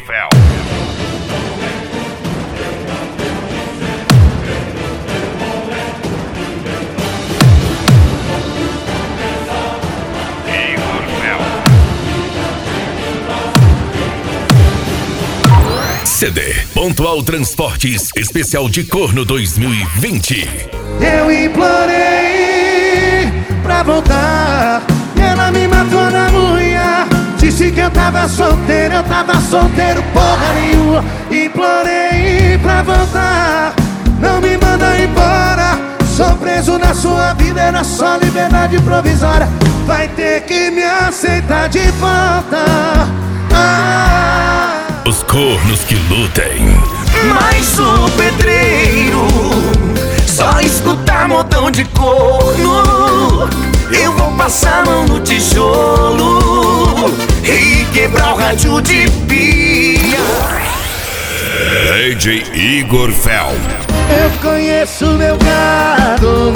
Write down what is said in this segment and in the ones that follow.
Fel. CD Pontual Transportes Especial de Corno 2020. Eu implorei pra voltar e ela me matou na unha. Disse que eu tava solteiro porra nenhuma. Implorei pra voltar, não me manda embora. Sou preso na sua vida, era só liberdade provisória. Vai ter que me aceitar de volta. Os cornos que lutem. Mais um pedreiro, só escutar modão de corno. Eu vou passar a mão no tijolo e quebrar o rádio de pilha. DJ Igor Fel. Eu conheço meu gado.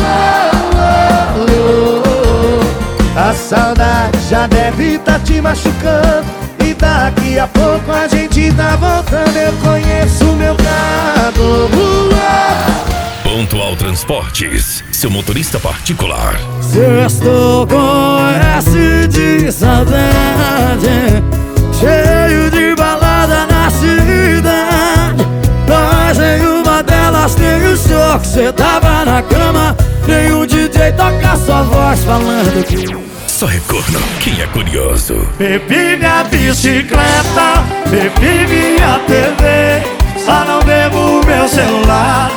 A saudade já deve tá te machucando. E daqui a pouco a gente tá voltando. Eu conheço meu gado. Pontual Transportes, seu motorista particular. Se eu estou com S de saudade, cheio de balada na cidade, mas nenhuma delas tem o show que cê tava na cama. Nem o DJ toca sua voz falando que só é corno quem é curioso. bebi minha bicicleta, bebi minha TV, só não bebo meu celular.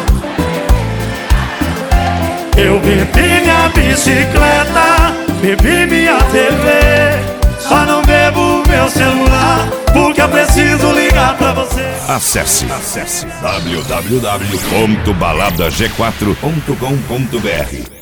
Eu bebi minha bicicleta, bebi minha TV, só não bebo meu celular, porque eu preciso ligar pra você. Acesse www.baladag4.com.br